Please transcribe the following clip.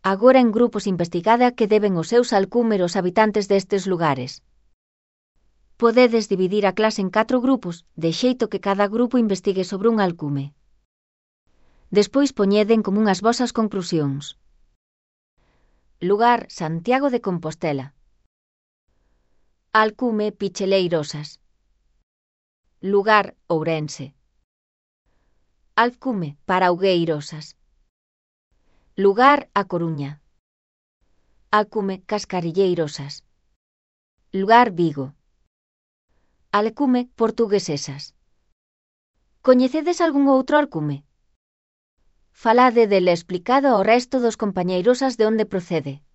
Agora en grupos investigada que deben os seus alcumes os habitantes destes lugares. Podedes dividir a clase en 4 grupos, de xeito que cada grupo investigue sobre un alcume. Despois poñeden común as vosas conclusións. Lugar: Santiago de Compostela. Alcume: Picheleirosas. Lugar: Ourense. Alcume: Paraugueirosas. Lugar: A Coruña. Alcume: Cascarilleirosas. Lugar: Vigo. Alcume: Portuguesesas. Coñecedes algún outro alcume? Falade del explicado ao resto dos compañeirosas de onde procede.